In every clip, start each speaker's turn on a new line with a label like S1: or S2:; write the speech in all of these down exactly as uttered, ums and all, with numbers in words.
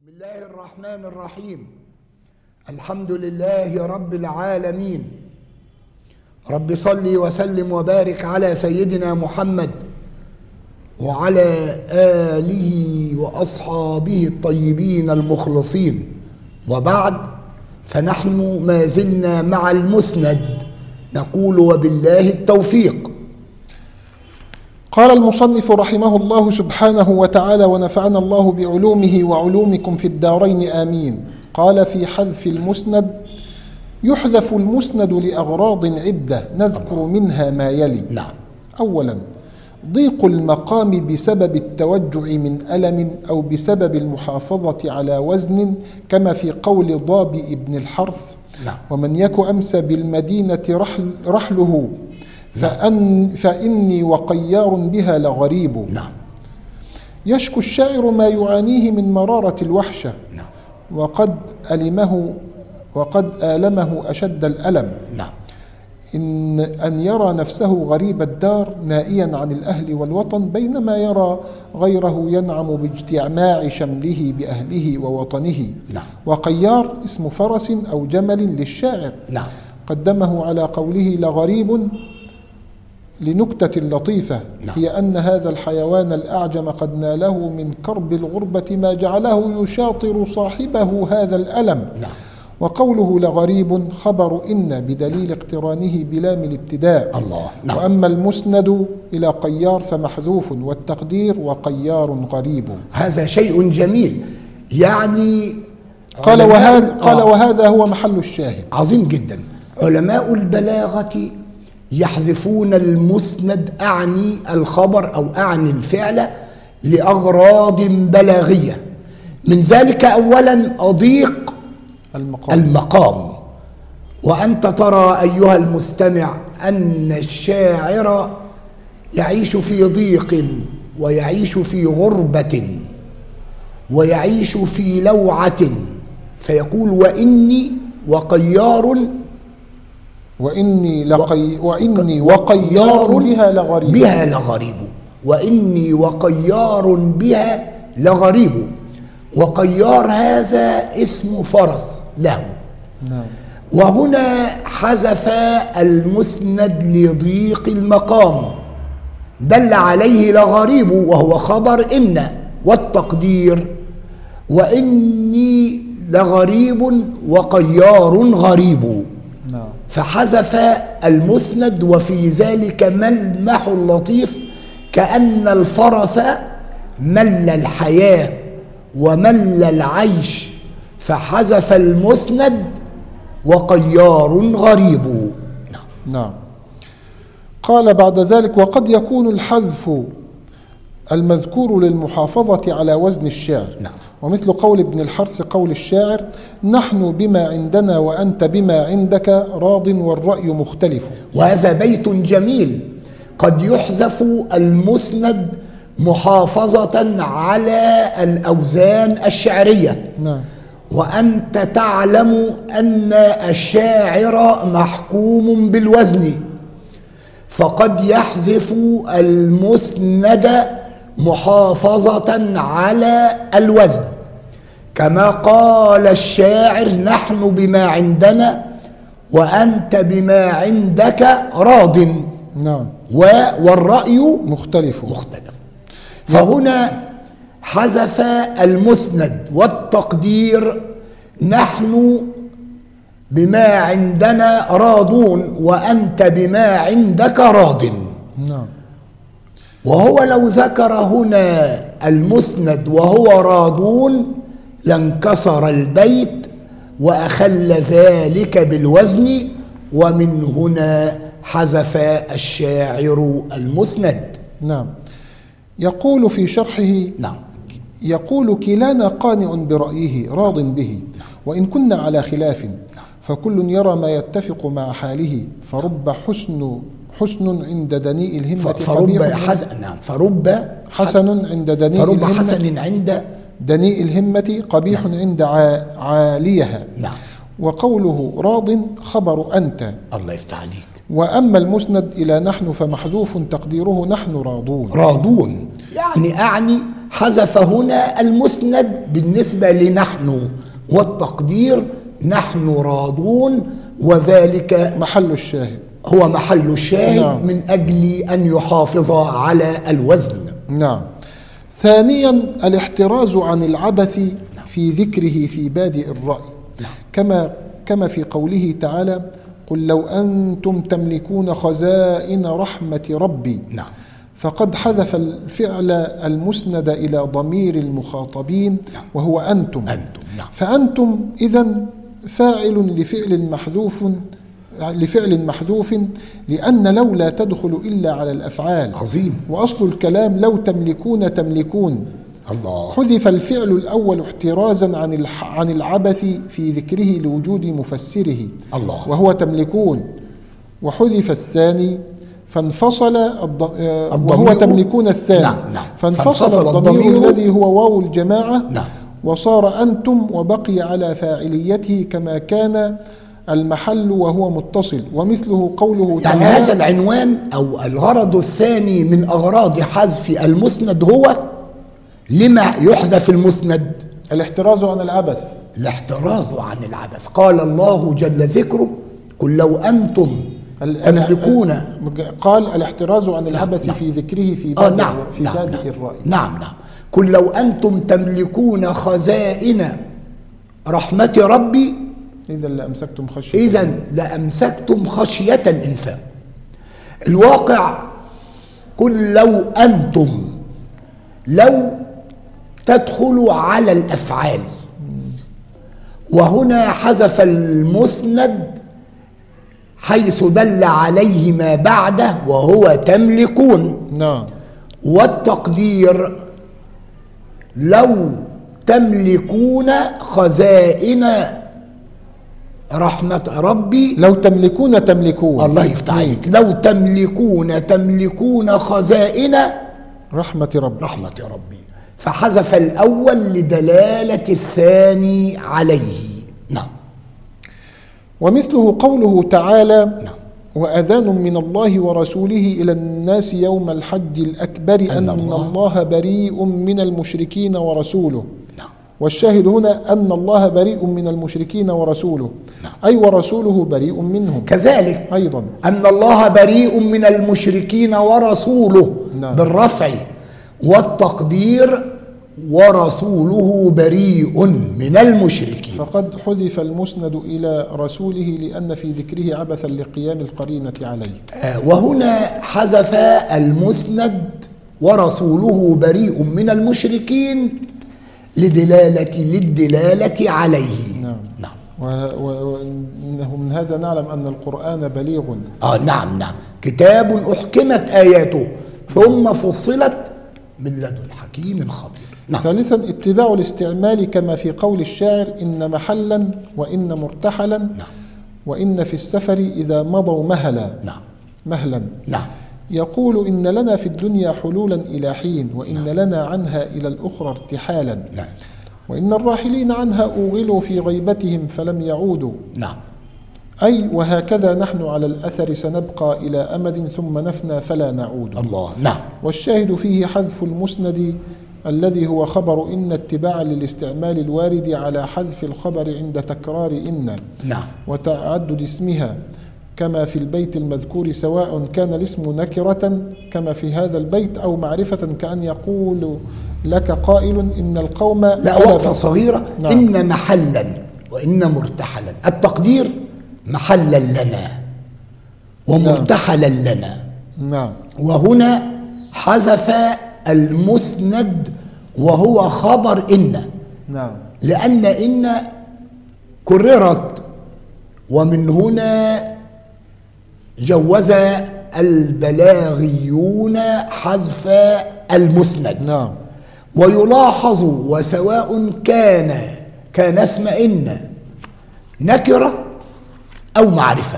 S1: بسم الله الرحمن الرحيم. الحمد لله رب العالمين. رب صل وسلم وبارك على سيدنا محمد وعلى آله وأصحابه الطيبين المخلصين، وبعد، فنحن ما زلنا مع المسند، نقول وبالله التوفيق.
S2: قال المصنف رحمه الله سبحانه وتعالى ونفعنا الله بعلومه وعلومكم في الدارين آمين. قال في حذف المسند: يحذف المسند لأغراض عدة نذكر منها ما يلي.
S1: نعم.
S2: أولا، ضيق المقام بسبب التوجع من ألم أو بسبب المحافظة على وزن، كما في قول ضابئ ابن الحرث:
S1: نعم.
S2: ومن يك أمس بالمدينة رحل رحله فأن فإني وقيار بها لغريب.
S1: نعم.
S2: يشكو الشاعر ما يعانيه من مرارة الوحشة،
S1: نعم.
S2: وقد ألمه وقد آلمه أشد الألم،
S1: نعم.
S2: إن أن يرى نفسه غريب الدار نائيا عن الأهل والوطن، بينما يرى غيره ينعم باجتماع شمله بأهله ووطنه.
S1: نعم.
S2: وقيار اسم فرس أو جمل للشاعر،
S1: نعم.
S2: قدمه على قوله لغريب لنكتة لطيفة،
S1: نعم.
S2: هي أن هذا الحيوان الأعجم قد ناله من كرب الغربة ما جعله يشاطر صاحبه هذا الألم.
S1: نعم.
S2: وقوله لغريب خبر إن بدليل اقترانه بلام الابتداء.
S1: الله. نعم.
S2: وأما المسند إلى قيار فمحذوف، والتقدير وقيار غريب.
S1: هذا شيء جميل، يعني
S2: قال وهذا,
S1: آه.
S2: قال وهذا هو محل الشاهد.
S1: عظيم جدا. علماء البلاغة يحذفون المسند، أعني الخبر أو أعني الفعل، لأغراض بلاغية. من ذلك أولا أضيق
S2: المقام.
S1: المقام. وأنت ترى أيها المستمع أن الشاعر يعيش في ضيق، ويعيش في غربة، ويعيش في لوعة، فيقول وإني وقيار
S2: وإني لقي وإني وقيار بها لغريب
S1: بها لغريب وإني وقيار بها لغريب. وقيار هذا اسم فرس له.
S2: نعم.
S1: وهنا حذف المسند لضيق المقام، دل عليه لغريب وهو خبر إن، والتقدير وإني لغريب وقيار غريب.
S2: نعم.
S1: فحذف المسند، وفي ذلك ملمح لطيف، كأن الفرس مل الحياة ومل العيش، فحذف المسند وقيار غريب. نعم.
S2: نعم. قال بعد ذلك: وقد يكون الحذف المذكور للمحافظة على وزن الشعر.
S1: نعم.
S2: ومثل قول ابن الحرث قول الشاعر: نحن بما عندنا وأنت بما عندك راض والرأي مختلف.
S1: وهذا بيت جميل. قد يحذف المسند محافظة على الأوزان الشعرية.
S2: نعم.
S1: وأنت تعلم أن الشاعر محكوم بالوزن، فقد يحذف المسند محافظة على الوزن، كما قال الشاعر: نحن بما عندنا وأنت بما عندك راض.
S2: نعم.
S1: والرأي
S2: مختلف
S1: مختلف. فهنا حذف المسند والتقدير: نحن بما عندنا راضون وأنت بما عندك راض.
S2: نعم.
S1: وهو لو ذكر هنا المسند وهو راضون لانكسر البيت وأخل ذلك بالوزن، ومن هنا حذف الشاعر المسند.
S2: نعم. يقول في شرحه:
S1: نعم.
S2: يقول كلانا قانع برأيه راض به، وإن كنا على خلاف، فكل يرى ما يتفق مع حاله، فرب حسن حسن عند دنيء الهمة
S1: فرب حسن نعم فرب
S2: حسن عند دنيء
S1: فرب
S2: الهمة
S1: حسن عند
S2: دنيء الهمة قبيح
S1: نعم.
S2: عند عاليها.
S1: نعم.
S2: وقوله راض خبر أنت.
S1: الله يفتح عليك.
S2: وأما المسند إلى نحن فمحذوف تقديره نحن راضون.
S1: راضون يعني أعني حذف هنا المسند بالنسبة لنحن، والتقدير نحن راضون، وذلك
S2: محل الشاهد،
S1: هو محل الشاهد. نعم. من أجل أن يحافظ على الوزن.
S2: نعم. ثانيا الاحتراز عن العبث في ذكره في بادئ الرأي. نعم. كما كما في قوله تعالى: قل لو أنتم تملكون خزائن رحمة ربي.
S1: نعم.
S2: فقد حذف الفعل المسند إلى ضمير المخاطبين. نعم. وهو أنتم.
S1: أنتم. نعم.
S2: فأنتم إذن فاعل لفعل محذوف لفعل محذوف لأن لو لا تدخل إلا على الأفعال.
S1: عظيم.
S2: وأصل الكلام لو تملكون تملكون.
S1: الله.
S2: حذف الفعل الأول احترازا عن عن العبث في ذكره لوجود مفسره.
S1: الله.
S2: وهو تملكون. وحذف الثاني فانفصل الض... وهو تملكون الثاني.
S1: نعم. نعم.
S2: فانفصل, فانفصل الضمير, الضمير الذي هو واو الجماعة.
S1: نعم.
S2: وصار أنتم وبقي على فاعليته كما كان المحل وهو متصل. ومثله قوله
S1: تعالى، يعني هذا العنوان أو الغرض الثاني من أغراض حذف المسند هو لما يحذف المسند؟
S2: الاحتراز عن العبث.
S1: الاحتراز عن العبث. قال الله جل ذكره: قل لو أنتم تملكون.
S2: قال الاحتراز عن العبث. نعم. في ذكره في بادئ. آه نعم. في
S1: نعم.
S2: بادئ
S1: نعم.
S2: الرأي.
S1: نعم نعم. قل لو أنتم تملكون خزائن رحمة ربي
S2: إذا لأمسكتم خشية
S1: إذا لأمسكتم خشية الإنفاق. الواقع قل لو أنتم لو تدخل على الأفعال، وهنا حذف المسند حيث دل عليه ما بعده وهو تملكون.
S2: نعم.
S1: والتقدير لو تملكون خزائن رحمة ربي.
S2: لو تملكون تملكون.
S1: الله يفتح عليك. لو تملكون تملكون خزائن
S2: رحمة ربي.
S1: رحمة ربي. فحذف الأول لدلالة الثاني عليه. نعم.
S2: ومثله قوله تعالى:
S1: نعم.
S2: وأذان من الله ورسوله إلى الناس يوم الحج الأكبر أن, أن الله, الله بريء من المشركين ورسوله.
S1: نعم.
S2: والشاهد هنا أن الله بريء من المشركين ورسوله.
S1: نعم.
S2: أي ورسوله بريء منهم.
S1: كذلك
S2: أيضا
S1: أن الله بريء من المشركين ورسوله. نعم. بالرفع. والتقدير ورسوله بريء من المشركين.
S2: فقد حذف المسند إلى رسوله لأن في ذكره عبثا لقيام القرينة عليه.
S1: آه وهنا حذف المسند ورسوله بريء من المشركين لدلالة للدلالة عليه.
S2: نعم.
S1: نعم.
S2: وإنه من هذا نعلم أن القرآن بليغ.
S1: آه نعم نعم. كتاب أحكمت آياته ثم فصلت من لدن حكيم خبير.
S2: نعم. ثالثا اتباع الاستعمال كما في قول الشاعر: إن محلا وإن مرتحلا.
S1: نعم.
S2: وإن في السفر إذا مضوا مهلا.
S1: نعم.
S2: مهلا.
S1: نعم.
S2: يقول: إن لنا في الدنيا حلولا إلى حين، وإن نعم. لنا عنها إلى الأخرى ارتحالا.
S1: نعم.
S2: وإن الراحلين عنها أوغلوا في غيبتهم فلم يعودوا.
S1: نعم.
S2: أي وهكذا نحن على الأثر سنبقى إلى أمد ثم نفنى فلا نعود.
S1: الله. نعم.
S2: والشاهد فيه حذف المسند الذي هو خبر إن اتباعا للاستعمال الوارد على حذف الخبر عند تكرار إن.
S1: نعم.
S2: وتعدد اسمها كما في البيت المذكور، سواء كان الاسم نكرة كما في هذا البيت أو معرفة كأن يقول لك قائل إن القوم.
S1: لا، وقفة صغيرة.
S2: نعم.
S1: إن محلا وإن مرتحلا. التقدير محلا لنا ومرتحلا
S2: نعم.
S1: لنا.
S2: نعم.
S1: وهنا حذف المسند وهو خبر إن.
S2: نعم.
S1: لأن إن كررت، ومن هنا جوز البلاغيون حذف المسند.
S2: نعم.
S1: ويلاحظ وسواء كان كان اسم إن نكرة أو معرفة.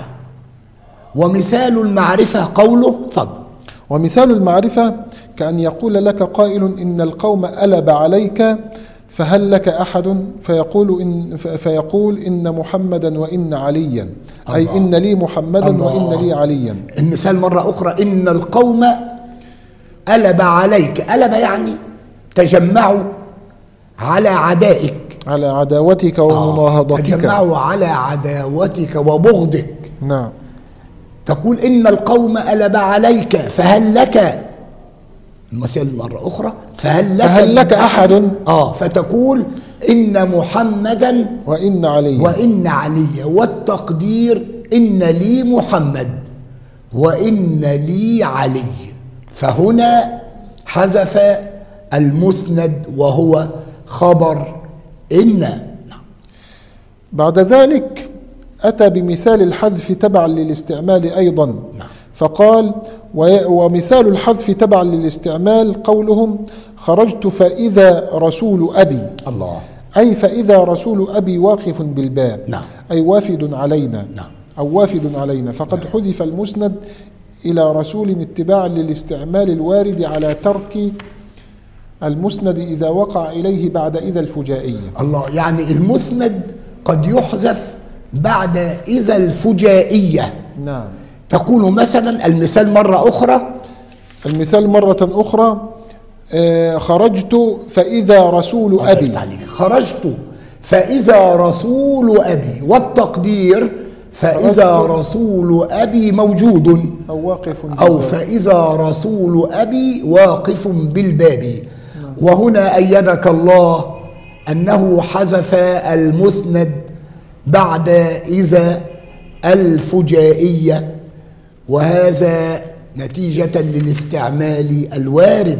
S1: ومثال المعرفة قوله فضل.
S2: ومثال المعرفة كأن يقول لك قائل إن القوم ألب عليك فهل لك أحد، فيقول إن, فيقول إن محمدا وإن عليا. أي الله. إن لي محمدا الله. وإن لي عليا.
S1: المثال مرة أخرى: إن القوم ألب عليك. ألب يعني تجمعوا على عدائك،
S2: على عداوتك ومناهضتك.
S1: آه. تجمعوا على عداوتك وبغضك.
S2: نعم.
S1: تقول إن القوم ألب عليك فهل لك، المثال مرة أخرى، فهل لك,
S2: فهل لك أحد.
S1: آه فتقول إن محمدا
S2: وإن علي
S1: وإن علي، والتقدير إن لي محمد وإن لي علي. فهنا حذف المسند وهو خبر إن.
S2: بعد ذلك أتى بمثال الحذف تبعا للاستعمال أيضا.
S1: نعم.
S2: فقال ومثال الحذف تبعا للاستعمال قولهم خرجت فإذا رسول أبي،
S1: الله،
S2: أي فإذا رسول أبي واقف بالباب.
S1: نعم.
S2: أي وافد علينا.
S1: نعم.
S2: أو وافد علينا. فقد نعم. حذف المسند إلى رسول اتباعا للاستعمال الوارد على ترك المسند إذا وقع إليه بعد إذا الفجائية.
S1: الله، يعني المسند قد يحذف بعد إذا الفجائية.
S2: نعم.
S1: تقول مثلا المثال مرة أخرى،
S2: المثال مرة أخرى آه خرجت فإذا رسول أبي،
S1: خرجت فإذا رسول أبي، والتقدير فإذا رسول أبي موجود
S2: أو واقف بالباب.
S1: أو فإذا رسول أبي واقف بالباب. نعم. وهنا أيدك الله أنه حذف المسند بعد إذا الفجائية، وهذا نتيجة للاستعمال الوارد.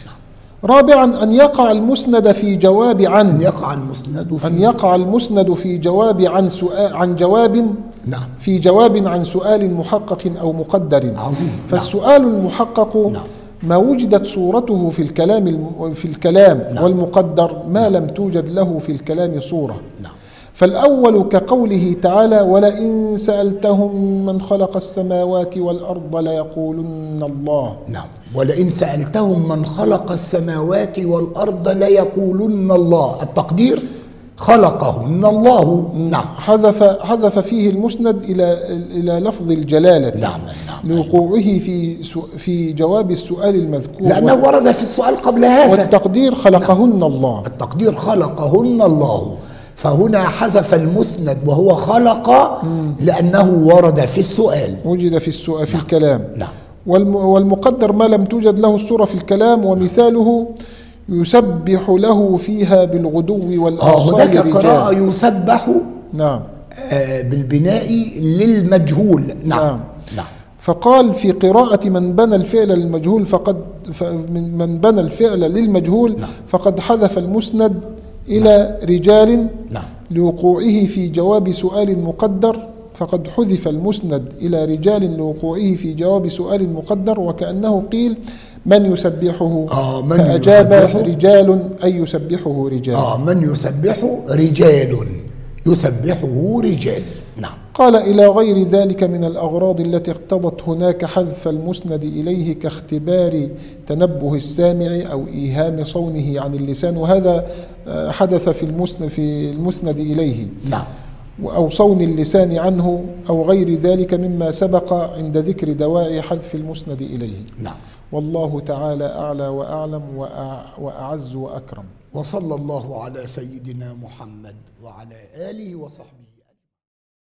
S2: رابعا أن يقع المسند في جواب عن
S1: أن يقع المسند في
S2: أن يقع المسند في جواب عن سؤال عن جواب
S1: نعم.
S2: في جواب عن سؤال محقق أو مقدر.
S1: عظيم.
S2: فالسؤال المحقق
S1: نعم.
S2: ما وجدت صورته في الكلام في الكلام
S1: نعم.
S2: والمقدر ما لم توجد له في الكلام صورة.
S1: نعم.
S2: فالأول كقوله تعالى ولئن سألتهم من خلق السماوات والأرض ليقولن الله.
S1: نعم. ولئن سألتهم من خلق السماوات والأرض ليقولن الله، التقدير خلقهن الله. نعم.
S2: حذف حذف فيه المسند إلى إلى لفظ الجلالة.
S1: نعم. نعم.
S2: لوقوعه في في جواب السؤال المذكور،
S1: لأنه ورد في السؤال قبل هذا.
S2: والتقدير خلقهن
S1: نعم.
S2: الله.
S1: التقدير خلقهن الله، فهنا حذف المسند وهو خلق لأنه ورد في السؤال،
S2: وجد في السؤال في
S1: نعم.
S2: الكلام.
S1: نعم.
S2: والمقدر ما لم توجد له الصورة في الكلام، ومثاله يسبح له فيها بالغدو والآصال
S1: هناك
S2: رجال.
S1: قراءة يسبح
S2: نعم.
S1: آه بالبناء للمجهول. نعم.
S2: نعم.
S1: نعم.
S2: فقال في قراءة من بنى الفعل للمجهول فقد من بنى الفعل للمجهول
S1: نعم.
S2: فقد حذف المسند إلى رجال.
S1: نعم.
S2: لوقوعه في جواب سؤال مقدر، فقد حذف المسند إلى رجال لوقوعه في جواب سؤال مقدر، وكأنه قيل من يسبحه
S1: آه من
S2: فأجاب
S1: يسبحه
S2: رجال أي يسبحه رجال.
S1: آه من يسبحه رجال يسبحه رجال. نعم.
S2: قال إلى غير ذلك من الأغراض التي اقتضت هناك حذف المسند إليه كاختبار تنبه السامع أو إيهام صونه عن اللسان، وهذا حدث في المسند في المسند إليه.
S1: نعم.
S2: أو صون اللسان عنه أو غير ذلك مما سبق عند ذكر دواعي حذف المسند إليه.
S1: نعم.
S2: والله تعالى أعلى وأعلم وأعز وأكرم.
S1: وصلى الله على سيدنا محمد وعلى آله وصحبه.